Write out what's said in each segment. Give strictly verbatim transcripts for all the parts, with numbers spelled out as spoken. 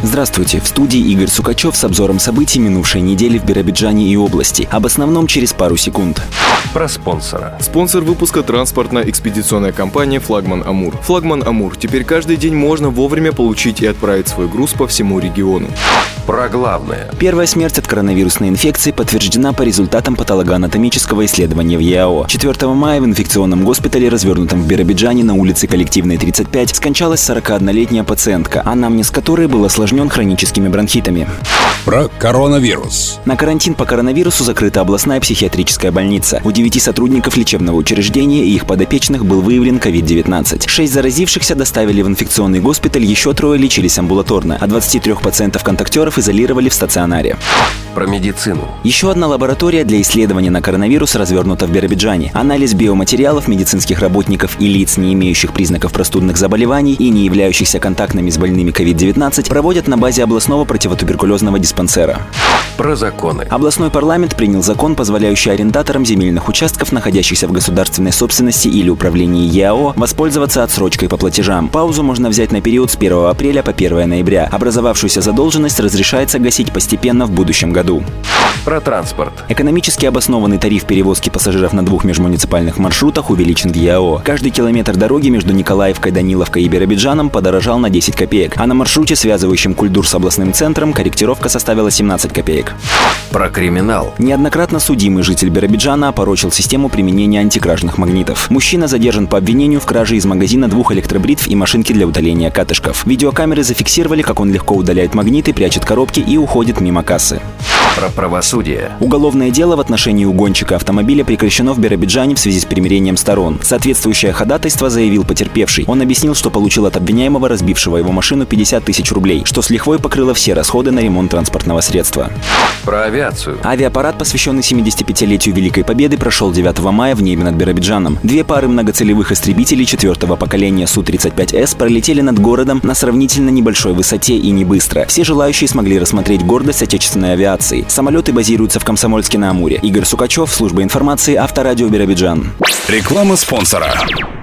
Здравствуйте, в студии Игорь Сукачев с обзором событий минувшей недели в Биробиджане и области. Об основном через пару секунд. Про спонсора. Спонсор выпуска — транспортно-экспедиционная компания «Флагман Амур». «Флагман Амур» теперь каждый день можно вовремя получить и отправить свой груз по всему региону. Про главное. Первая смерть от коронавирусной инфекции подтверждена по результатам патологоанатомического исследования в ЕАО. четвёртого мая в инфекционном госпитале, развернутом в Биробиджане на улице Коллективной, тридцать пять, скончалась сорокаоднолетняя пациентка, анамнез которой был осложнен хроническими бронхитами. Про коронавирус. На карантин по коронавирусу закрыта областная психиатрическая больница. У девяти сотрудников лечебного учреждения и их подопечных был выявлен ковид девятнадцать. Шесть заразившихся доставили в инфекционный госпиталь, еще трое лечились амбулаторно, а двадцати трёх пациентов-контактеров изолировали в стационаре. Про медицину. Еще одна лаборатория для исследования на коронавирус развернута в Биробиджане. Анализ биоматериалов медицинских работников и лиц, не имеющих признаков простудных заболеваний и не являющихся контактными с больными ковид девятнадцать, проводят на базе областного противотуберкулезного диспансера. Про законы. Областной парламент принял закон, позволяющий арендаторам земельных участков, находящихся в государственной собственности или управлении ЕАО, воспользоваться отсрочкой по платежам. Паузу можно взять на период с первого апреля по первое ноября. Образовавшуюся задолженность разрешается гасить постепенно в будущем году. Про транспорт. Экономически обоснованный тариф перевозки пассажиров на двух межмуниципальных маршрутах увеличен в ЕАО. Каждый километр дороги между Николаевкой, Даниловкой и Биробиджаном подорожал на десять копеек, а на маршруте, связывающем Кульдур с областным центром, корректировка составила семнадцать копеек. Про криминал. Неоднократно судимый житель Биробиджана опорочил систему применения антикражных магнитов. Мужчина задержан по обвинению в краже из магазина двух электробритв и машинки для удаления катышков. Видеокамеры зафиксировали, как он легко удаляет магниты, прячет коробки и уходит мимо кассы. Про правосудие. Уголовное дело в отношении угонщика автомобиля прекращено в Биробиджане в связи с примирением сторон. Соответствующее ходатайство заявил потерпевший. Он объяснил, что получил от обвиняемого, разбившего его машину, пятьдесят тысяч рублей, что с лихвой покрыло все расходы на ремонт транспортного средства. Про авиацию. Авиапарад, посвященный семидесятипятилетию Великой Победы, прошел девятого мая в небе над Биробиджаном. Две пары многоцелевых истребителей четвертого поколения Су тридцать пять С пролетели над городом на сравнительно небольшой высоте и не быстро. Все желающие смогли рассмотреть гордость отечественной авиации. Самолеты базируются в Комсомольске-на-Амуре. Игорь Сукачев, служба информации, Авторадио Биробиджан. Реклама спонсора.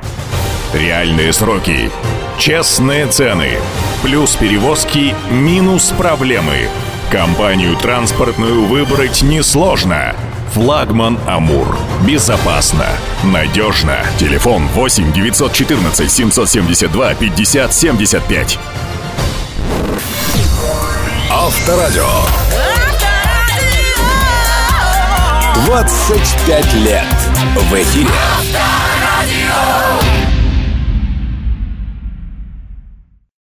Реальные сроки. Честные цены. Плюс перевозки, минус проблемы. Компанию транспортную выбрать несложно. «Флагман Амур». Безопасно, надежно. Телефон восемь девятьсот четырнадцать семьсот семьдесят два пятьдесят семьдесят пять. Авторадио. двадцать пять лет в эфире.